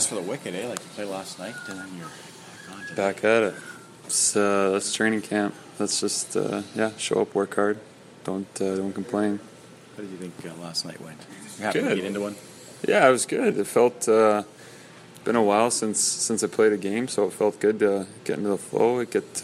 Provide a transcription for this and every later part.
rest for the wicked, eh? Like you played last night, and then you're back on today. Back at it. That's training camp. That's just show up, work hard, don't complain. How did you think last night went? You happy Good. to get into one? Yeah, it was good. It felt been a while since I played a game, so it felt good to get into the flow, get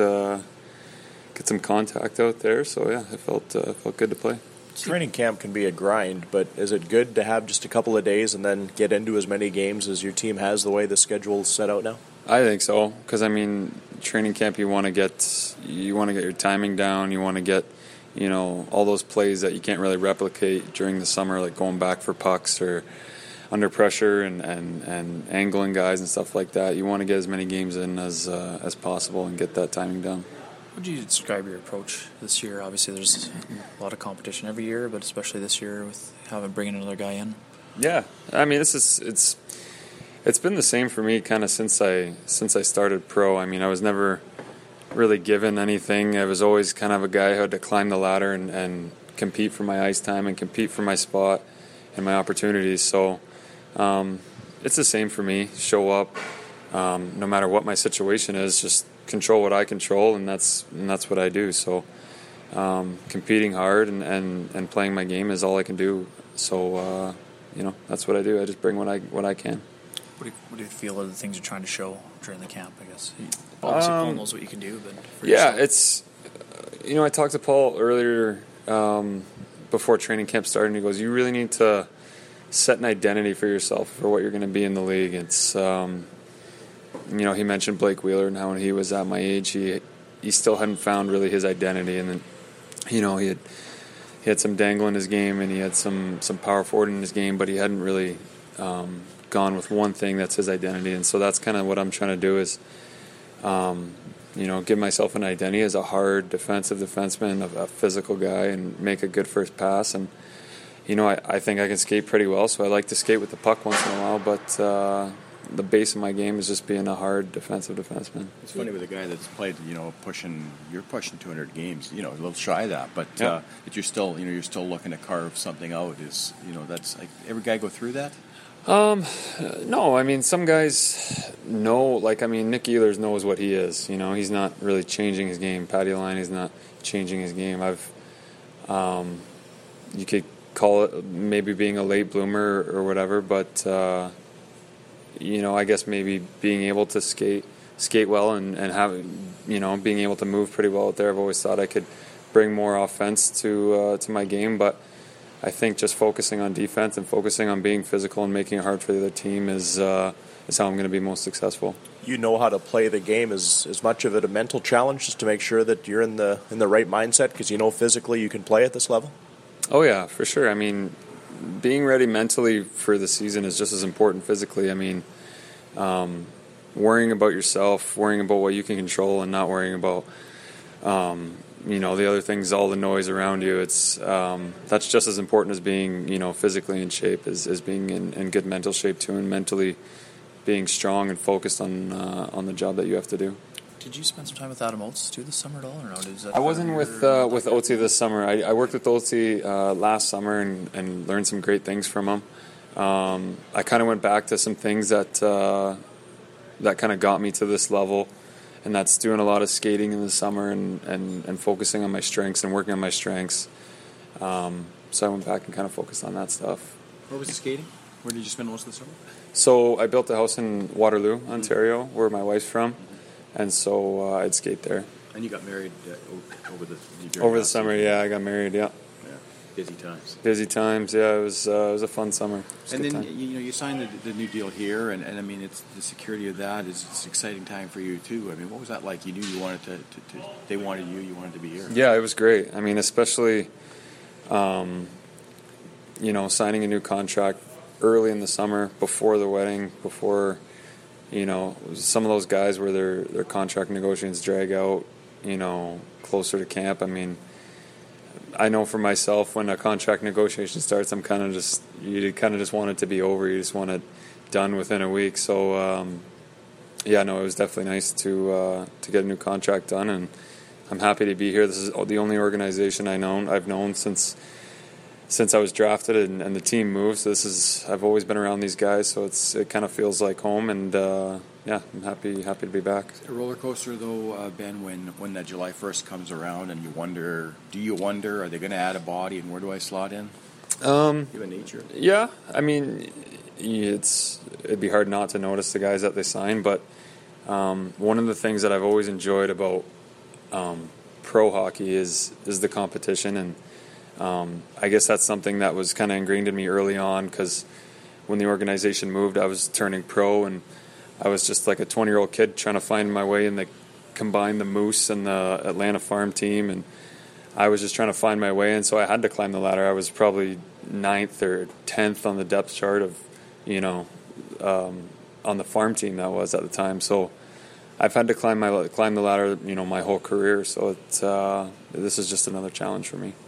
some contact out there. So yeah, it felt good to play. Training camp can be a grind, but is it good to have just a couple of days and then get into as many games as your team has the way the schedule is set out now? I think so, because I mean, training camp you want to get your timing down. You want to get all those plays that you can't really replicate during the summer, like going back for pucks or under pressure and angling guys and stuff like that. You want to get as many games in as possible and get that timing down. How would you describe your approach this year? Obviously, there's a lot of competition every year, but especially this year with bringing another guy in. Yeah, I mean, it's been the same for me kind of since I started pro. I mean, I was never really given anything. I was always kind of a guy who had to climb the ladder and compete for my ice time and compete for my spot and my opportunities. So it's the same for me. Show up, no matter what my situation is, just control what I control, and that's what I do. So competing hard and playing my game is all I can do. So that's what I do. I just bring what I can. What do you feel are the things you're trying to show during the camp? I guess obviously Paul knows what you can do, but for yourself. It's I talked to Paul earlier before training camp started, and he goes, "You really need to set an identity for yourself for what you're going to be in the league." It's he mentioned Blake Wheeler and how when he was at my age, he still hadn't found really his identity, and then he had some dangle in his game and he had some power forward in his game, but he hadn't really gone with one thing that's his identity. And so that's kind of what I'm trying to do is give myself an identity as a hard defensive defenseman, a physical guy, and make a good first pass. And I think I can skate pretty well, so I like to skate with the puck once in a while, but the base of my game is just being a hard defensive defenseman. It's funny with a guy that's played, you're pushing 200 games, a little shy of that, but yeah. But you're still looking to carve something out. Is that's like every guy go through that? No, I mean some guys know. Like Nick Ehlers knows what he is. He's not really changing his game. Patty Laine is not changing his game. You could call it maybe being a late bloomer or whatever, but. I guess maybe being able to skate well and have being able to move pretty well out there. I've always thought I could bring more offense to my game, but I think just focusing on defense and focusing on being physical and making it hard for the other team is how I'm going to be most successful. You know how to play the game. Is much of it a mental challenge just to make sure that you're in the right mindset because physically you can play at this level? Oh yeah, for sure. I mean, being ready mentally for the season is just as important physically. I mean, worrying about yourself, worrying about what you can control, and not worrying about the other things, all the noise around you. It's that's just as important as being physically in shape, as being in good mental shape too, and mentally being strong and focused on the job that you have to do. Did you spend some time with Adam Oates too this summer at all, or no? I wasn't with Oatsy this summer. I worked with Oatsy last summer and learned some great things from him. I kind of went back to some things that kind of got me to this level, and that's doing a lot of skating in the summer and focusing on my strengths and working on my strengths. So I went back and kind of focused on that stuff. Where was the skating? Where did you spend most of the summer? So I built a house in Waterloo, Ontario, where my wife's from. And so I'd skate there. And you got married over the summer. Yeah, I got married. Yeah. Busy times. Busy times. Yeah, it was a fun summer. And then you signed the new deal here, and I mean it's the security of that is it's an exciting time for you too. I mean, what was that like? You knew you wanted to they wanted you wanted to be here. Yeah, it was great. I mean, especially signing a new contract early in the summer before the wedding, before. Some of those guys where their contract negotiations drag out, closer to camp. I mean, I know for myself when a contract negotiation starts, you kind of just want it to be over. You just want it done within a week. So, it was definitely nice to get a new contract done, and I'm happy to be here. This is the only organization I've known since since I was drafted and the team moved. So I've always been around these guys, so it kind of feels like home, and yeah, I'm happy to be back. A roller coaster though, Ben, when that July 1st comes around and you wonder, are they going to add a body, and where do I slot in? Human nature. Yeah, I mean, it'd be hard not to notice the guys that they sign, but one of the things that I've always enjoyed about pro hockey is the competition, and I guess that's something that was kind of ingrained in me early on, because when the organization moved, I was turning pro, and I was just like a 20-year-old kid trying to find my way in the combine the Moose and the Atlanta Farm team, and I was just trying to find my way, and so I had to climb the ladder. I was probably 9th or 10th on the depth chart of, on the farm team that was at the time. So I've had to climb the ladder, my whole career. So this is just another challenge for me.